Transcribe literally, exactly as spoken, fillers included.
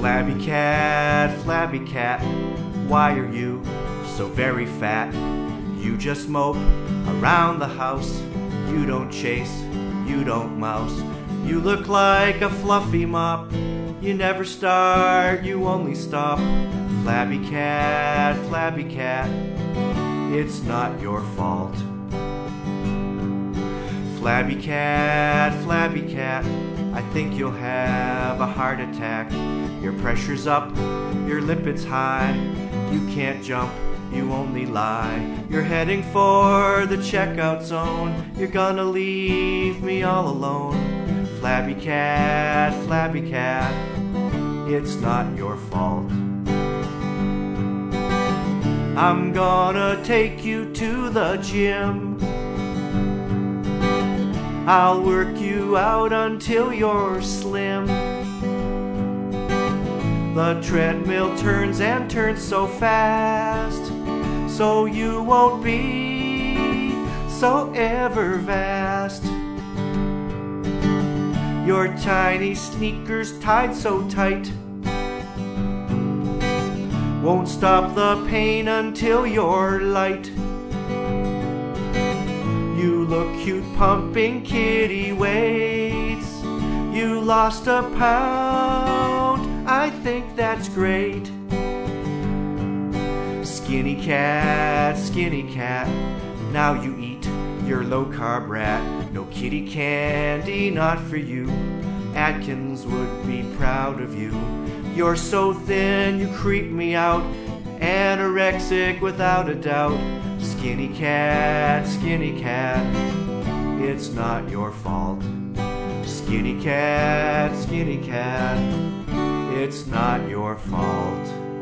Flabby cat, flabby cat, why are you so very fat? You just mope around the house. You don't chase, you don't mouse. You look like a fluffy mop. You never start, you only stop. Flabby cat, flabby cat, it's not your fault. Flabby cat, flabby cat, I think you'll have a heart attack. Your pressure's up, your lipids high. You can't jump, you only lie. You're heading for the checkout zone. You're gonna leave me all alone. Flabby cat, flabby cat, it's not your fault. I'm gonna take you to the gym. I'll work you out until you're slim. The treadmill turns and turns so fast, so you won't be so ever vast. Your tiny sneakers tied so tight won't stop the pain until you're light. You look cute pumping kitty weights. You lost a pound, I think that's great. Skinny cat, skinny cat, now you eat your low-carb rat. No kitty candy, not for you. Atkins would be proud of you. You're so thin, you creep me out. Anorexic without a doubt. Skinny cat, skinny cat, it's not your fault. Skinny cat, skinny cat, it's not your fault.